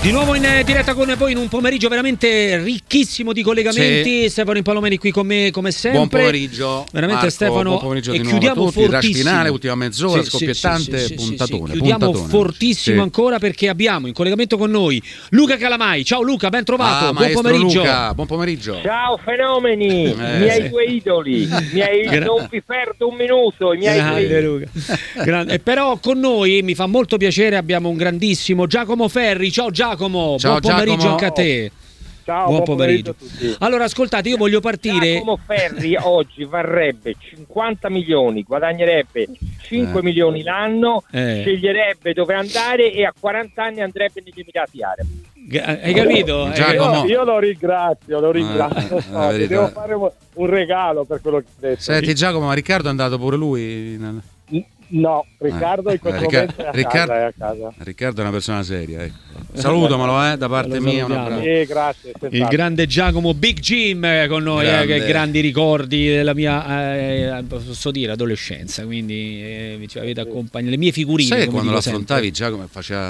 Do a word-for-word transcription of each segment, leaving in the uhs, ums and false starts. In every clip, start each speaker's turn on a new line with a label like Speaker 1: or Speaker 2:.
Speaker 1: Di nuovo in diretta con voi in un pomeriggio veramente ricchissimo di collegamenti. Sì. Stefano Impalomeni qui con me come sempre.
Speaker 2: Buon pomeriggio.
Speaker 1: Veramente
Speaker 2: Marco,
Speaker 1: Stefano.
Speaker 2: Buon pomeriggio
Speaker 1: e
Speaker 2: di
Speaker 1: chiudiamo
Speaker 2: nuovo a tutti.
Speaker 1: Fortissimo.
Speaker 2: Rush finale, ultima mezz'ora,
Speaker 1: sì,
Speaker 2: scoppiettante,
Speaker 1: sì, sì,
Speaker 2: puntatone.
Speaker 1: Sì, sì. Chiudiamo
Speaker 2: puntatone.
Speaker 1: fortissimo
Speaker 2: sì.
Speaker 1: ancora perché abbiamo in collegamento con noi Luca Calamai. Ciao Luca, ben trovato.
Speaker 2: Ah,
Speaker 1: buon pomeriggio.
Speaker 2: Luca, buon pomeriggio.
Speaker 3: Ciao fenomeni,
Speaker 2: eh,
Speaker 3: miei
Speaker 2: sì.
Speaker 3: due idoli, miei,
Speaker 1: Gra-
Speaker 3: non vi perdo un minuto, i miei
Speaker 1: Grande
Speaker 3: due
Speaker 1: Luca. Grande. E però con noi mi fa molto piacere, abbiamo un grandissimo Giacomo Ferri. Ciao Giacomo,
Speaker 2: Ciao,
Speaker 1: buon pomeriggio
Speaker 2: Giacomo.
Speaker 1: anche a te.
Speaker 3: Ciao,
Speaker 1: buon,
Speaker 3: buon
Speaker 1: pomeriggio.
Speaker 3: pomeriggio a tutti.
Speaker 1: Allora ascoltate, io voglio partire.
Speaker 3: Giacomo Ferri oggi varrebbe cinquanta milioni, guadagnerebbe cinque
Speaker 2: Eh.
Speaker 3: milioni l'anno,
Speaker 1: Eh.
Speaker 3: sceglierebbe dove andare e a quaranta anni andrebbe negli Emirati Arabi.
Speaker 1: Hai capito?
Speaker 2: Giacomo.
Speaker 3: Io, io lo ringrazio, lo ringrazio.
Speaker 2: Eh, la verità.
Speaker 3: Devo fare un, un regalo per quello che ho detto.
Speaker 2: Senti Giacomo, ma Riccardo è andato pure lui? nel-
Speaker 3: No, Riccardo in questo
Speaker 2: Eh,
Speaker 3: momento è a
Speaker 2: Riccardo-
Speaker 3: casa, è a casa.
Speaker 2: Riccardo è una persona seria, ecco. Salutamelo eh, da parte
Speaker 1: Lo
Speaker 2: mia. Un
Speaker 1: salutiamo.
Speaker 2: abbraccio.
Speaker 3: Sì, grazie.
Speaker 1: Il
Speaker 3: senz'altro.
Speaker 1: grande Giacomo Big Jim eh, con noi, eh,
Speaker 2: Grande.
Speaker 1: che grandi ricordi della mia, eh, posso dire, adolescenza. Quindi eh, ci avete accompagnato le mie figurine.
Speaker 2: Sai che
Speaker 1: come
Speaker 2: quando lo
Speaker 1: dico
Speaker 2: affrontavi
Speaker 1: sempre.
Speaker 2: Giacomo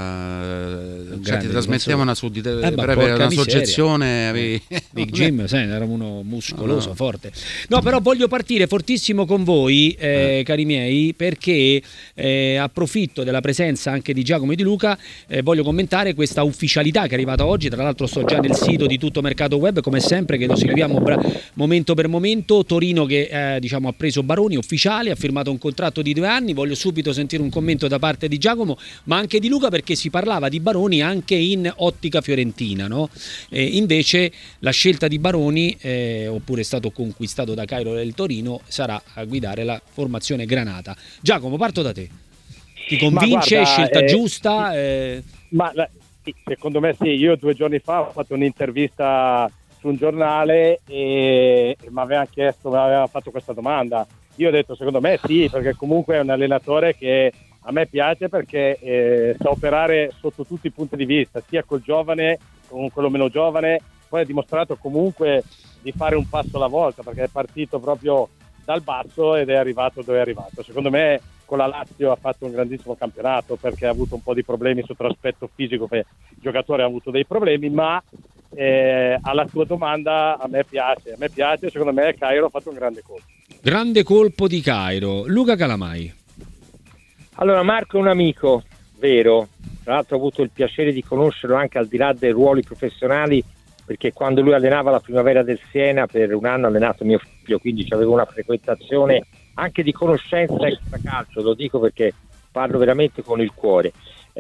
Speaker 2: faceva cioè,
Speaker 1: grande
Speaker 2: ti trasmetteva
Speaker 1: difensore.
Speaker 2: una suddita
Speaker 1: Eh, ma
Speaker 2: proprio
Speaker 1: porca
Speaker 2: una
Speaker 1: miseria.
Speaker 2: soggezione avevi...
Speaker 1: Big Jim, sai, era uno muscoloso,
Speaker 2: No.
Speaker 1: forte. No, però voglio partire fortissimo con voi, eh,
Speaker 2: Eh.
Speaker 1: cari miei, perché eh, approfitto della presenza anche di Giacomo e di Luca. Eh, voglio commentare questa ufficialità che è arrivata oggi. Tra l'altro sto già nel sito di Tutto Mercato Web, come sempre, che lo seguiamo bra- momento per momento. Torino che eh, diciamo ha preso Baroni ufficiale, ha firmato un contratto di due anni. Voglio subito sentire un commento da parte di Giacomo, ma anche di Luca, perché si parlava di Baroni anche in ottica fiorentina, no? Eh, invece la scelta di Baroni, eh, oppure è stato conquistato da Cairo del Torino, sarà a guidare la formazione granata. Giacomo, parto da te. Ti convince?
Speaker 3: guarda,
Speaker 1: Scelta
Speaker 3: eh,
Speaker 1: giusta? Eh,
Speaker 3: Ma la- sì, secondo me sì, io due giorni fa ho fatto un'intervista su un giornale e, e mi aveva chiesto, mi aveva fatto questa domanda. Io ho detto secondo me sì, perché comunque è un allenatore che a me piace perché eh, sa operare sotto tutti i punti di vista, sia col giovane, con quello meno giovane. Poi ha dimostrato comunque di fare un passo alla volta, perché è partito proprio dal basso ed è arrivato dove è arrivato. Secondo me con la Lazio ha fatto un grandissimo campionato, perché ha avuto un po' di problemi sotto l'aspetto fisico, che il giocatore ha avuto dei problemi, ma eh, alla tua domanda a me piace, a me piace, secondo me Cairo ha fatto un grande colpo.
Speaker 1: grande colpo di Cairo. Luca Calamai.
Speaker 3: Allora, Marco è un amico vero, tra l'altro ho avuto il piacere di conoscerlo anche al di là dei ruoli professionali, perché quando lui allenava la Primavera del Siena per un anno ha allenato mio figlio, quindi avevo una frequentazione anche di conoscenza extra calcio, lo dico perché parlo veramente con il cuore.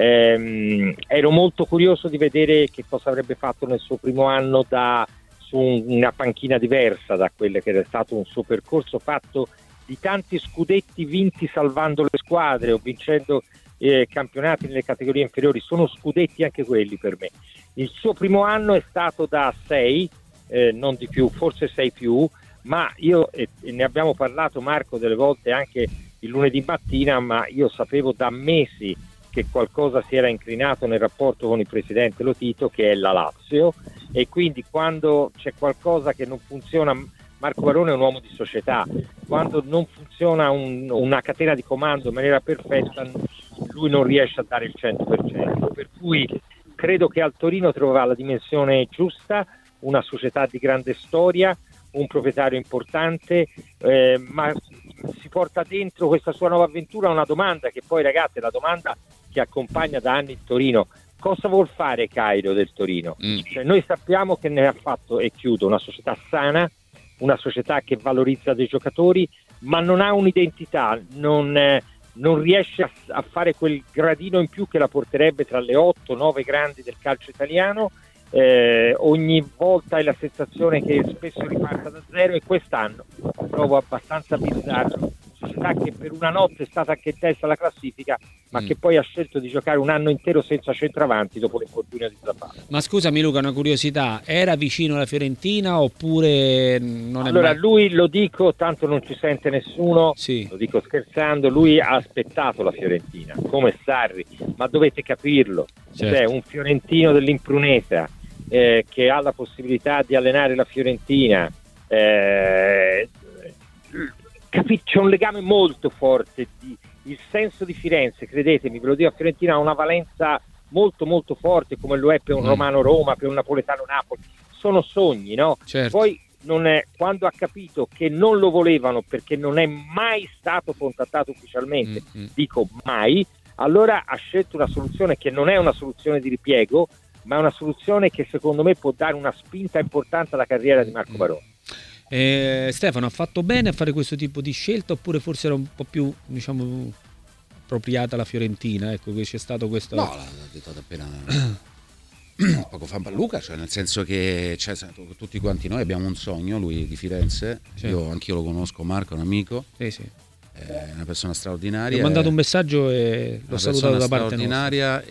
Speaker 3: Ehm, ero molto curioso di vedere che cosa avrebbe fatto nel suo primo anno da su una panchina diversa da quelle che era stato un suo percorso fatto di tanti scudetti vinti salvando le squadre o vincendo eh, campionati nelle categorie inferiori. Sono scudetti anche quelli per me. Il suo primo anno è stato da sei, eh, non di più, forse sei più, ma io e, e ne abbiamo parlato Marco delle volte anche il lunedì mattina, ma io sapevo da mesi che qualcosa si era inclinato nel rapporto con il presidente Lotito, che è la Lazio, e quindi quando c'è qualcosa che non funziona, Marco Barone è un uomo di società, quando non funziona un, una catena di comando in maniera perfetta, lui non riesce a dare il cento per cento, per cui credo che al Torino trova la dimensione giusta, una società di grande storia, un proprietario importante, eh, ma si porta dentro questa sua nuova avventura una domanda che poi, ragazzi, è la domanda che accompagna da anni il Torino: cosa vuol fare Cairo del Torino?
Speaker 1: Mm.
Speaker 3: Cioè, noi sappiamo che ne ha fatto, e chiudo, una società sana, una società che valorizza dei giocatori, ma non ha un'identità, non, eh, non riesce a, a fare quel gradino in più che la porterebbe tra le otto nove grandi del calcio italiano. Eh, ogni volta hai la sensazione che spesso riparta da zero, e quest'anno trovo abbastanza bizzarro, società che per una notte è stata anche in testa alla classifica, ma
Speaker 1: mm.
Speaker 3: che poi ha scelto di giocare un anno intero senza centravanti dopo l'infortunio di Zapata.
Speaker 1: Ma scusami Luca, una curiosità, era vicino alla Fiorentina oppure non
Speaker 3: Allora
Speaker 1: è mai...
Speaker 3: lui, lo dico, tanto non ci sente nessuno,
Speaker 1: Sì.
Speaker 3: lo dico scherzando, lui ha aspettato la Fiorentina come Sarri, ma dovete capirlo,
Speaker 1: Certo.
Speaker 3: cioè un fiorentino dell'Imprunesa eh, che ha la possibilità di allenare la Fiorentina, eh, capi- c'è un legame molto forte, di, il senso di Firenze, credetemi, ve lo dico, a Fiorentina ha una valenza molto molto forte come lo è per un
Speaker 1: mm.
Speaker 3: Romano Roma, per un Napoletano Napoli, sono sogni, no?
Speaker 1: Certo.
Speaker 3: Poi non è, quando ha capito che non lo volevano perché non è mai stato contattato ufficialmente,
Speaker 1: mm.
Speaker 3: dico mai, allora ha scelto una soluzione che non è una soluzione di ripiego, ma è una soluzione che secondo me può dare una spinta importante alla carriera di Marco Baroni.
Speaker 1: Eh, Stefano, ha fatto bene a fare questo tipo di scelta oppure forse era un po' più, diciamo, appropriata la Fiorentina? Ecco, che c'è stato questo...
Speaker 2: No, l'ha detto appena poco fa Luca, cioè nel senso che cioè, tutti quanti noi abbiamo un sogno, lui di Firenze, sì. Io anch'io lo conosco, Marco è un amico,
Speaker 1: sì, sì.
Speaker 2: È una persona straordinaria.
Speaker 1: Gli ho mandato un messaggio e l'ho salutato da parte
Speaker 2: straordinaria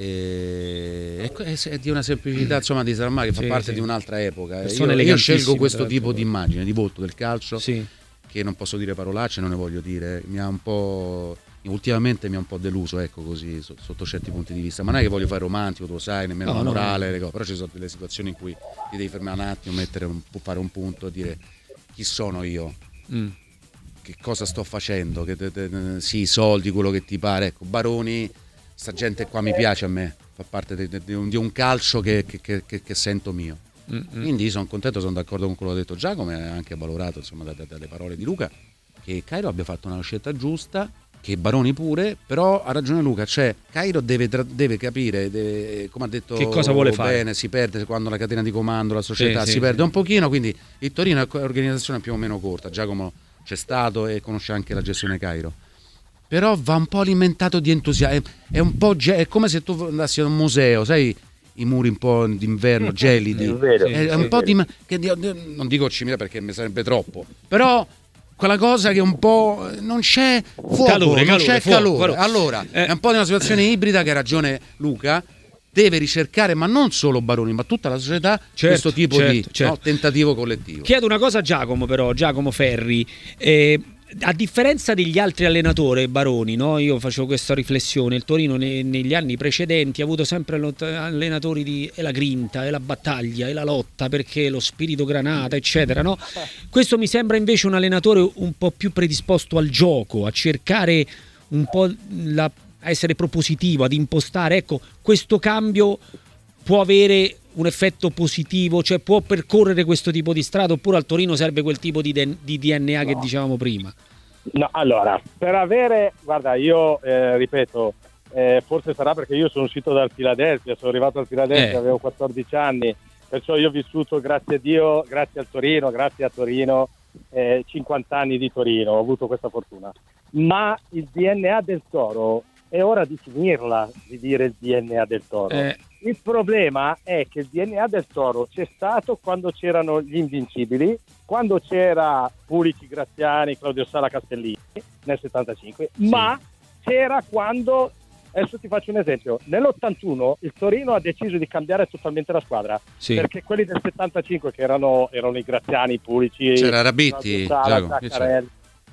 Speaker 2: e è, è di una semplicità, insomma, di Sarmà che fa
Speaker 1: sì,
Speaker 2: parte
Speaker 1: sì.
Speaker 2: di un'altra epoca.
Speaker 1: Io,
Speaker 2: io scelgo questo tipo di immagine, di volto del calcio,
Speaker 1: sì.
Speaker 2: che non posso dire parolacce, non ne voglio dire, mi ha un po' ultimamente mi ha un po' deluso, ecco, così sotto certi punti di vista, ma non è che voglio fare romantico, tu lo sai, nemmeno no, la morale, no. Le cose, però ci sono delle situazioni in cui ti devi fermare un attimo, mettere un, fare un punto e dire chi sono io. Mm. Che cosa sto facendo, che te, te, sì, soldi, quello che ti pare, ecco, Baroni, sta gente qua mi piace a me, fa parte di, di, un, di un calcio che, che, che, che sento mio. Mm-hmm. Quindi sono contento, sono d'accordo con quello che ha detto Giacomo e anche valorato, insomma, dalle, dalle parole di Luca, che Cairo abbia fatto una scelta giusta, che Baroni pure, però ha ragione Luca, cioè Cairo deve, deve capire, deve, come ha detto
Speaker 1: che cosa vuole
Speaker 2: bene,
Speaker 1: fare.
Speaker 2: Si perde quando la catena di comando, la società
Speaker 1: sì,
Speaker 2: si
Speaker 1: sì,
Speaker 2: perde
Speaker 1: sì.
Speaker 2: un pochino, quindi il Torino è un'organizzazione più o meno corta, Giacomo c'è stato e conosce anche la gestione Cairo, però va un po' alimentato di entusiasmo, è, è un po' ge- è come se tu andassi a un museo, sai, i muri un po' d'inverno gelidi,
Speaker 3: è, vero,
Speaker 2: è, è
Speaker 3: sì,
Speaker 2: un po'
Speaker 3: vero.
Speaker 2: di che, non dico cimitero perché mi sarebbe troppo, però quella cosa che un po' non c'è fuoco,
Speaker 1: calore,
Speaker 2: non
Speaker 1: calore,
Speaker 2: c'è
Speaker 1: fuoco,
Speaker 2: calore,
Speaker 1: calore.
Speaker 2: Allora
Speaker 1: eh.
Speaker 2: è un po' di una situazione ibrida che ha ragione Luca, deve ricercare, ma non solo Baroni, ma tutta la società, certo, questo tipo
Speaker 1: certo,
Speaker 2: di
Speaker 1: certo.
Speaker 2: No, tentativo collettivo.
Speaker 1: Chiedo una cosa a Giacomo, però, Giacomo Ferri. Eh, a differenza degli altri allenatori Baroni, no? Io facevo questa riflessione, il Torino ne, negli anni precedenti ha avuto sempre allenatori di e la grinta, e la battaglia, e la lotta, perché lo spirito granata, eccetera, no? Questo mi sembra invece un allenatore un po' più predisposto al gioco, a cercare un po' la, a essere propositivo, ad impostare, ecco, questo cambio può avere un effetto positivo, cioè può percorrere questo tipo di strada, oppure al Torino serve quel tipo di, de- di D N A no. che dicevamo prima?
Speaker 4: No, allora, per avere, guarda, io eh, ripeto, eh, forse sarà perché io sono uscito dal Philadelphia, sono arrivato al Philadelphia, eh. avevo quattordici anni, perciò io ho vissuto, grazie a Dio, grazie al Torino, grazie a Torino, eh, cinquanta anni di Torino, ho avuto questa fortuna. Ma il D N A del Toro, è ora di finirla di dire il D N A del Toro.
Speaker 1: Eh.
Speaker 4: Il problema è che il D N A del Toro c'è stato quando c'erano gli Invincibili, quando c'era Pulici, Graziani, Claudio Sala, Castellini nel settantacinque, sì. Ma c'era quando, adesso ti faccio un esempio, nell'ottantuno il Torino ha deciso di cambiare totalmente la squadra, sì. Perché quelli del settantacinque che erano, erano i Graziani, Pulici,
Speaker 2: c'era Rabitti,
Speaker 4: Sala, Zaccarelli,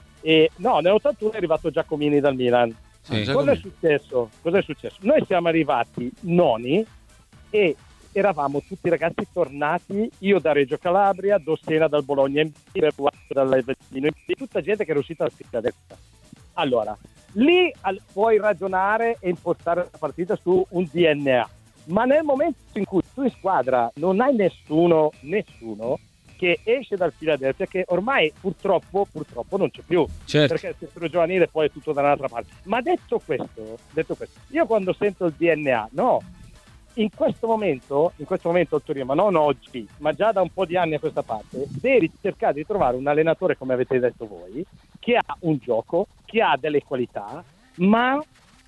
Speaker 4: e no, nell'ottantuno è arrivato Giacomini dal Milan. Sì. Cosa è successo? Cosa è successo? Noi siamo arrivati noni e eravamo tutti ragazzi tornati, io da Reggio Calabria, Dossena dal Bologna in B, dall'Avellino in B, tutta gente che era uscita dalla Philadelphia. Allora, lì al, puoi ragionare e impostare la partita su un D N A, ma nel momento in cui tu in squadra non hai nessuno, nessuno che esce dal Philadelphia, che ormai purtroppo purtroppo non c'è più, certo. Perché il settore giovanile poi è tutto da un'altra parte. Ma detto questo, detto questo, io quando sento il D N A, no, in questo momento, in questo momento il Torino, ma non oggi, ma già da un po' di anni a questa parte, devi cercare di trovare un allenatore, come avete detto voi, che ha un gioco, che ha delle qualità, ma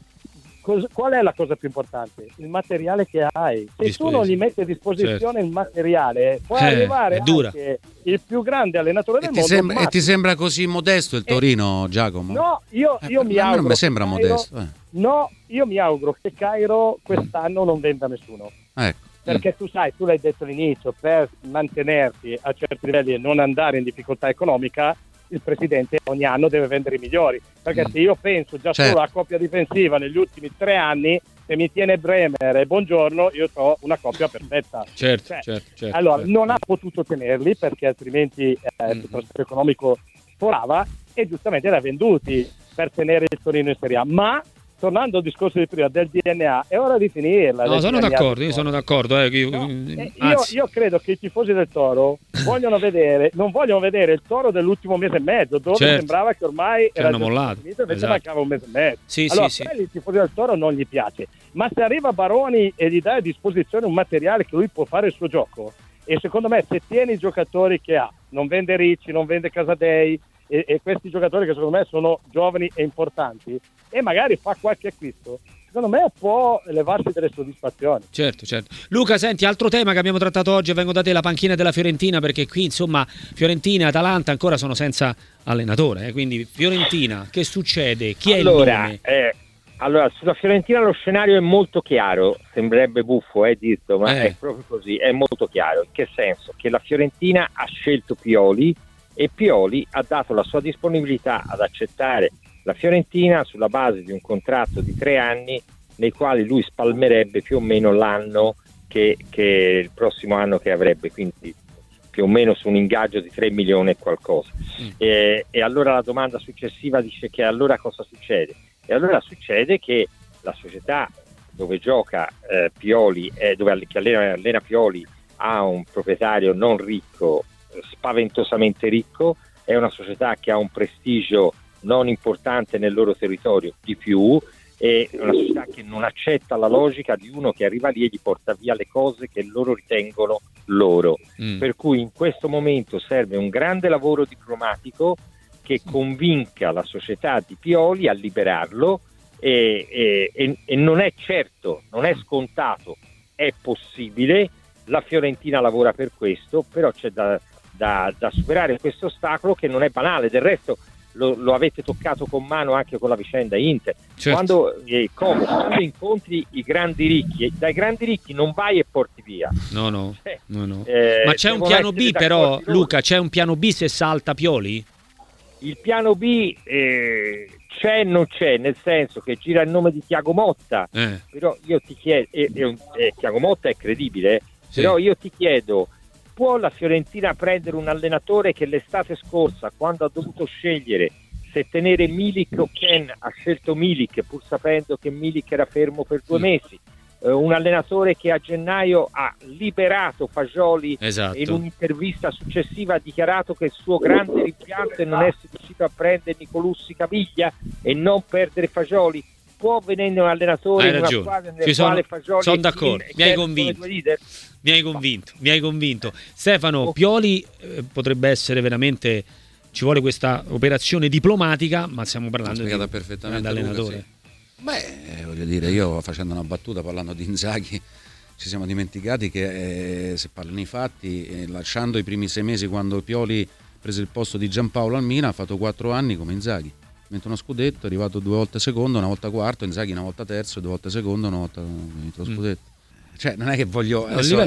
Speaker 4: cos- qual è la cosa più importante? Il materiale che hai. Se tu non gli metti a disposizione, certo, il materiale, può eh, arrivare anche il più grande allenatore del
Speaker 2: e
Speaker 4: mondo.
Speaker 2: Ti sembra,
Speaker 4: ma...
Speaker 2: E ti sembra così modesto il Torino, eh, Giacomo?
Speaker 4: No, io, io
Speaker 2: eh,
Speaker 4: mi auguro.
Speaker 2: Non mi sembra
Speaker 4: Cairo,
Speaker 2: modesto. Eh.
Speaker 4: No, io mi auguro che Cairo quest'anno non venda nessuno.
Speaker 2: Ecco.
Speaker 4: Perché tu sai, tu l'hai detto all'inizio, per mantenerti a certi livelli e non andare in difficoltà economica, il presidente ogni anno deve vendere i migliori. Perché se io penso già certo. solo alla coppia difensiva negli ultimi tre anni, se mi tiene Bremer e Buongiorno, io ho una coppia perfetta.
Speaker 1: Certo,
Speaker 4: cioè,
Speaker 1: certo, certo,
Speaker 4: allora,
Speaker 1: certo.
Speaker 4: non ha potuto tenerli perché altrimenti eh, il trasporto economico forava e giustamente li ha venduti per tenere il Torino in Serie A. Ma tornando al discorso di prima del D N A, è ora di finirla.
Speaker 1: No, sono d'accordo, io sono d'accordo. Eh, io,
Speaker 4: no, eh, io, io credo che i tifosi del Toro vogliono vedere, non vogliono vedere il Toro dell'ultimo mese e mezzo, dove certo. sembrava che ormai
Speaker 1: era mollato,
Speaker 4: finito, invece
Speaker 1: esatto.
Speaker 4: mancava un mese e mezzo.
Speaker 1: Sì,
Speaker 4: allora,
Speaker 1: sì,
Speaker 4: sì.
Speaker 1: sì.
Speaker 4: I tifosi del Toro non gli piace, ma se arriva Baroni e gli dai a disposizione un materiale che lui può fare il suo gioco, e secondo me se tieni i giocatori che ha, non vende Ricci, non vende Casadei, e, e questi giocatori che secondo me sono giovani e importanti, e magari fa qualche acquisto, secondo me può levarsi delle soddisfazioni.
Speaker 1: Certo, certo. Luca, senti, altro tema che abbiamo trattato oggi, vengo da te, la panchina della Fiorentina, perché qui insomma Fiorentina e Atalanta ancora sono senza allenatore, eh? Quindi Fiorentina, che succede? Chi è
Speaker 3: allora,
Speaker 1: il nome?
Speaker 3: Eh, allora, sulla Fiorentina lo scenario è molto chiaro, sembrerebbe buffo eh, dirlo, ma
Speaker 1: eh.
Speaker 3: è proprio così, è molto chiaro. In che senso? Che la Fiorentina ha scelto Pioli e Pioli ha dato la sua disponibilità ad accettare la Fiorentina sulla base di un contratto di tre anni nei quali lui spalmerebbe più o meno l'anno che, che il prossimo anno che avrebbe, quindi più o meno su un ingaggio di tre milioni e qualcosa. Mm. E, e allora la domanda successiva dice che allora cosa succede? E allora succede che la società dove gioca eh, Pioli, eh, dove che allena, allena Pioli, ha un proprietario non ricco, spaventosamente ricco, è una società che ha un prestigio non importante nel loro territorio di più, è una società che non accetta la logica di uno che arriva lì e gli porta via le cose che loro ritengono loro. Mm. Per cui in questo momento serve un grande lavoro diplomatico che convinca la società di Pioli a liberarlo e, e, e, e non è certo, non è scontato, è possibile. La Fiorentina lavora per questo, però c'è da, da, da superare questo ostacolo che non è banale. Del resto lo, lo avete toccato con mano anche con la vicenda Inter. Certo. Quando, eh, come, quando incontri i grandi ricchi, dai grandi ricchi non vai e porti via.
Speaker 1: No, no,
Speaker 3: eh,
Speaker 1: no, no.
Speaker 3: Eh,
Speaker 1: Ma c'è un piano B però, Luca, c'è un piano B se salta Pioli?
Speaker 3: Il piano B eh, c'è e non c'è, nel senso che gira il nome di Thiago Motta, eh. però io ti chiedo, e, e, e Thiago Motta è credibile, sì. Però io ti chiedo, può la Fiorentina prendere un allenatore che l'estate scorsa, quando ha dovuto scegliere se tenere Milik o Ken, ha scelto Milik pur sapendo che Milik era fermo per due mm. mesi, uh, un allenatore che a gennaio ha liberato Fagioli, esatto. e in un'intervista successiva ha dichiarato che il suo grande rimpianto è non essere riuscito a prendere Nicolussi Caviglia e non perdere Fagioli. Può venire un allenatore
Speaker 1: hai
Speaker 3: in una
Speaker 1: ragione.
Speaker 3: squadra nel
Speaker 1: Ci
Speaker 3: quale
Speaker 1: sono,
Speaker 3: Fagioli
Speaker 1: sono d'accordo, mi hai convinto. Mi hai convinto, mi hai convinto. Stefano, oh. Pioli eh, potrebbe essere veramente, ci vuole questa operazione diplomatica, ma stiamo parlando di
Speaker 2: perfettamente
Speaker 1: un allenatore.
Speaker 2: Luca, sì. Beh, voglio dire, io facendo una battuta parlando di Inzaghi, ci siamo dimenticati che eh, se parlano i fatti, eh, lasciando i primi sei mesi quando Pioli prese il posto di Giampaolo al Milan, ha fatto quattro anni come Inzaghi. Vinto uno scudetto, è arrivato due volte secondo, una volta quarto, Inzaghi una volta terzo, due volte secondo, una volta vinto lo scudetto. Mm. Cioè non è che voglio adesso,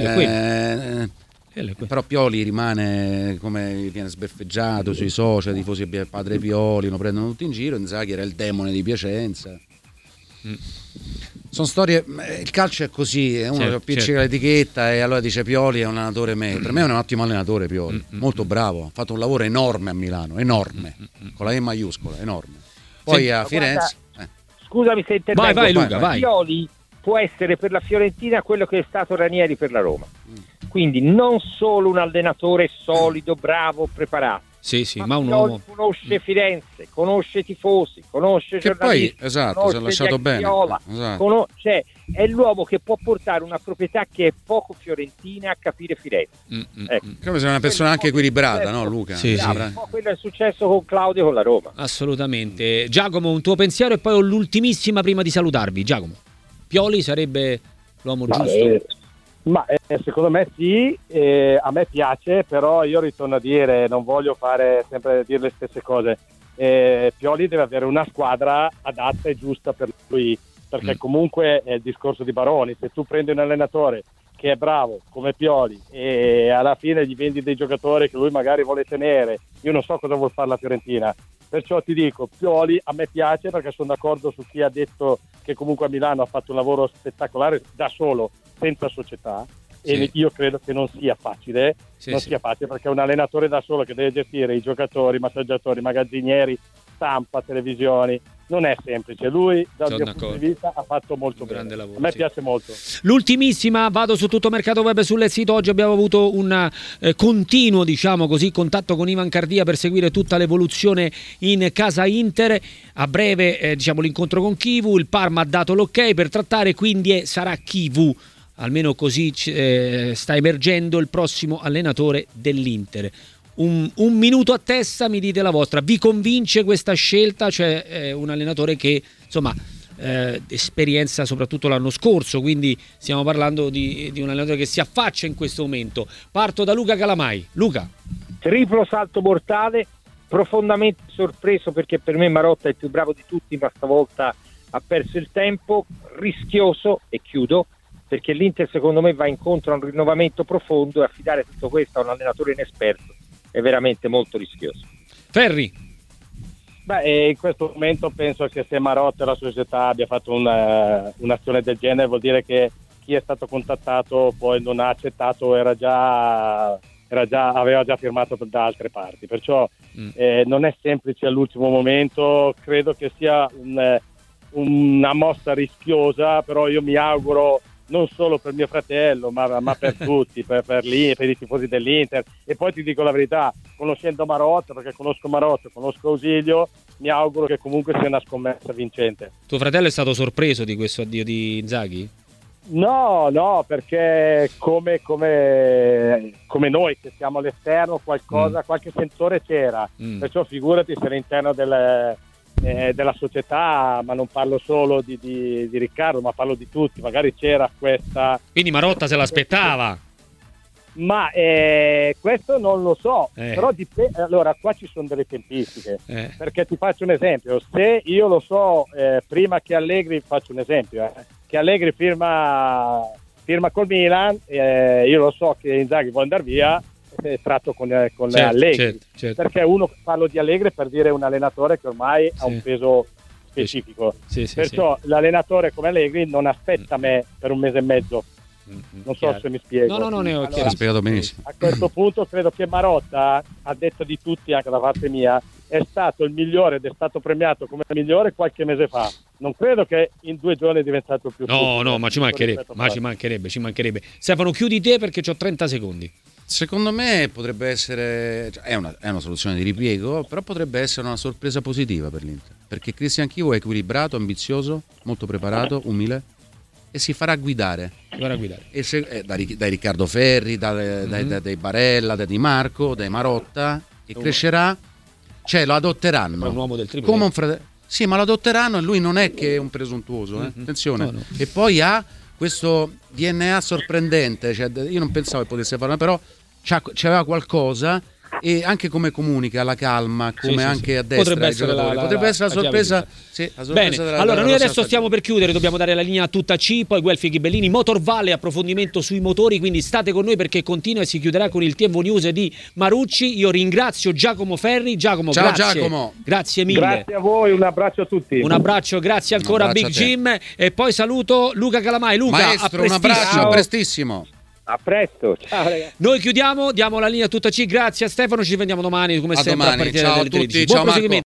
Speaker 2: eh, eh, però Pioli rimane, come viene sbeffeggiato mm. sui social, i tifosi padre Pioli lo prendono tutti in giro. Inzaghi era il demone di Piacenza. Mm. Sono storie, il calcio è così, uno certo, appiccica certo. l'etichetta e allora dice Pioli è un allenatore meglio. Per me è un ottimo allenatore Pioli, mm-hmm. molto bravo, ha fatto un lavoro enorme a Milano, enorme, mm-hmm. con la E maiuscola, enorme. Poi sì, a Firenze
Speaker 3: guarda, eh. Scusami se intervengo.
Speaker 1: Vai, vai Luca, vai.
Speaker 3: Pioli può essere per la Fiorentina quello che è stato Ranieri per la Roma. Mm. Quindi non solo un allenatore solido, bravo, preparato.
Speaker 1: Sì, sì,
Speaker 3: ma,
Speaker 1: ma un uomo
Speaker 3: conosce Firenze, conosce i tifosi, conosce
Speaker 2: che poi esatto, si è lasciato bene. Esatto.
Speaker 3: Conos- cioè, è l'uomo che può portare una proprietà che è poco fiorentina a capire Firenze.
Speaker 1: Mm-hmm.
Speaker 3: Ecco.
Speaker 2: Come se è una persona anche equilibrata, no, Luca?
Speaker 1: Sì,
Speaker 3: sì.
Speaker 1: sì.
Speaker 3: Quello è successo con Claudio con la Roma.
Speaker 1: Assolutamente. Giacomo, un tuo pensiero e poi ho l'ultimissima prima di salutarvi. Giacomo, Pioli sarebbe l'uomo
Speaker 4: ma
Speaker 1: giusto?
Speaker 4: Eh, ma eh, secondo me sì, eh, a me piace, però io ritorno a dire, non voglio fare sempre dire le stesse cose. Eh, Pioli deve avere una squadra adatta e giusta per lui, perché mm. comunque è il discorso di Baroni, se tu prendi un allenatore che è bravo come Pioli e alla fine gli vendi dei giocatori che lui magari vuole tenere, io non so cosa vuol fare la Fiorentina. Perciò ti dico, Pioli a me piace perché sono d'accordo su chi ha detto che comunque a Milano ha fatto un lavoro spettacolare da solo, senza società, sì. E io credo che non sia facile, sì, non sì. sia facile perché un allenatore da solo che deve gestire i giocatori, massaggiatori, magazzinieri, stampa, televisioni, non è semplice. Lui dal
Speaker 1: Sono
Speaker 4: mio
Speaker 1: d'accordo.
Speaker 4: punto di vista ha fatto molto
Speaker 1: Un
Speaker 4: bene.
Speaker 1: grande lavoro,
Speaker 4: A me
Speaker 1: sì.
Speaker 4: piace molto.
Speaker 1: L'ultimissima, vado su Tutto Mercato Web sul sito. Oggi abbiamo avuto un eh, continuo, diciamo così, contatto con Ivan Cardia per seguire tutta l'evoluzione in casa Inter. A breve eh, diciamo l'incontro con Chivu, il Parma ha dato l'ok per trattare, quindi è, sarà Chivu, almeno così eh, sta emergendo, il prossimo allenatore dell'Inter. Un, un minuto a testa, mi dite la vostra, vi convince questa scelta? Cioè eh, un allenatore che insomma eh, esperienza soprattutto l'anno scorso, quindi stiamo parlando di, di un allenatore che si affaccia in questo momento. Parto da Luca Calamai. Luca.
Speaker 3: Triplo salto mortale, profondamente sorpreso perché per me Marotta è il più bravo di tutti, ma stavolta ha perso il tempo, rischioso, e chiudo, perché l'Inter secondo me va incontro a un rinnovamento profondo e affidare tutto questo a un allenatore inesperto è veramente molto rischioso.
Speaker 1: Ferri.
Speaker 4: Beh, in questo momento penso che se Marotta e la società abbia fatto una, un'azione del genere, vuol dire che chi è stato contattato poi non ha accettato, era già, era già aveva già firmato da altre parti, perciò mm. eh, non è semplice all'ultimo momento. Credo che sia un, una mossa rischiosa, però io mi auguro non solo per mio fratello, ma, ma per tutti, per, per, lì, per i tifosi dell'Inter. E poi ti dico la verità, conoscendo Marotta, perché conosco Marotta, conosco Ausilio, mi auguro che comunque sia una scommessa vincente.
Speaker 1: Tuo fratello è stato sorpreso di questo addio di Inzaghi?
Speaker 4: No, no, perché come, come, come noi che siamo all'esterno, qualcosa, mm. qualche sentore c'era, mm. perciò figurati se all'interno del... Eh, della società, ma non parlo solo di, di, di Riccardo, ma parlo di tutti, magari c'era questa...
Speaker 1: Quindi Marotta se l'aspettava?
Speaker 4: Ma eh, questo non lo so,
Speaker 1: eh.
Speaker 4: però dip- allora qua ci sono delle tempistiche,
Speaker 1: eh.
Speaker 4: perché ti faccio un esempio, se io lo so eh, prima che Allegri, faccio un esempio, eh, che Allegri firma, firma col Milan, eh, io lo so che Inzaghi vuole andare via, tratto con, con
Speaker 1: certo,
Speaker 4: Allegri,
Speaker 1: certo, certo.
Speaker 4: perché uno, parlo di Allegri per dire un allenatore che ormai sì. ha un peso specifico,
Speaker 1: sì, sì,
Speaker 4: perciò
Speaker 1: sì.
Speaker 4: l'allenatore come Allegri non aspetta me per un mese e mezzo,
Speaker 1: mm-hmm.
Speaker 4: non so
Speaker 1: Chiaro.
Speaker 4: se mi spiego.
Speaker 1: No, no, no, ne ho
Speaker 2: allora, spiegato benissimo.
Speaker 4: A questo punto credo che Marotta, a detto di tutti anche da parte mia, è stato il migliore ed è stato premiato come il migliore qualche mese fa. Non credo che in due giorni è diventato più
Speaker 1: no,
Speaker 4: stupido,
Speaker 1: no, ma ci mancherebbe, ma ci mancherebbe, ci mancherebbe. Stefano, chiudi te perché ho trenta secondi.
Speaker 2: Secondo me potrebbe essere, cioè è, una, è una soluzione di ripiego, però potrebbe essere una sorpresa positiva per l'Inter, perché Christian Chivu è equilibrato, ambizioso, molto preparato, umile e si farà guidare,
Speaker 1: si farà guidare.
Speaker 2: E se, eh, dai, dai Riccardo Ferri, dai, mm-hmm. dai, dai, dai Barella, dai Di Marco, dai Marotta, e crescerà, cioè lo adotteranno
Speaker 1: un uomo del triplo,
Speaker 2: come un fratello. Sì, ma lo adotteranno e lui non è che è un presuntuoso, eh? mm-hmm. attenzione, no, no. E poi ha questo D N A sorprendente, cioè, io non pensavo che potesse farlo, però c'aveva qualcosa, e anche come comunica, la calma, come sì, anche sì, a destra
Speaker 1: potrebbe essere la, la,
Speaker 2: potrebbe essere la, la sorpresa, sì, la sorpresa
Speaker 1: bene,
Speaker 2: della,
Speaker 1: allora
Speaker 2: della
Speaker 1: noi adesso
Speaker 2: stagione.
Speaker 1: stiamo per chiudere, dobbiamo dare la linea a tutta C, poi Guelfi Ghibellini, Motorvalle, approfondimento sui motori, quindi state con noi perché continua e si chiuderà con il T V News di Marucci. Io ringrazio Giacomo Ferri. Giacomo,
Speaker 2: ciao
Speaker 1: grazie.
Speaker 2: Giacomo,
Speaker 1: grazie mille,
Speaker 4: grazie a voi, un abbraccio a tutti,
Speaker 1: un abbraccio, grazie ancora a Big Jim, e poi saluto Luca Calamai. Luca,
Speaker 2: maestro, un abbraccio, a prestissimo.
Speaker 3: A presto, ciao ragazzi.
Speaker 1: Noi chiudiamo, diamo la linea a tutta C, grazie a Stefano, ci vediamo domani come
Speaker 2: a
Speaker 1: sempre
Speaker 2: domani.
Speaker 1: a partire
Speaker 2: Ciao
Speaker 1: dalle
Speaker 2: a tutti,
Speaker 1: tredici.
Speaker 2: ciao
Speaker 1: Buon proseguimento.